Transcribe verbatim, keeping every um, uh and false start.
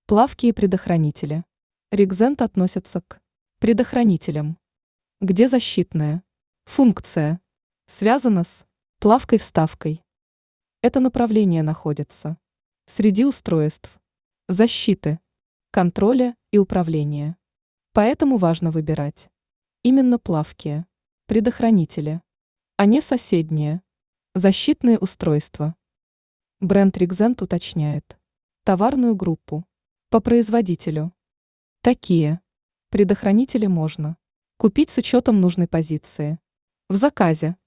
Плавки и предохранители. Регзент относятся к предохранителям, где защитная функция связана с плавкой-вставкой. Это направление находится среди устройств защиты, контроля и управления. Поэтому важно выбирать именно плавкие предохранители, а не соседние защитные устройства. Бренд Регзент уточняет товарную группу по производителю. Такие предохранители можно купить с учетом нужной позиции в заказе.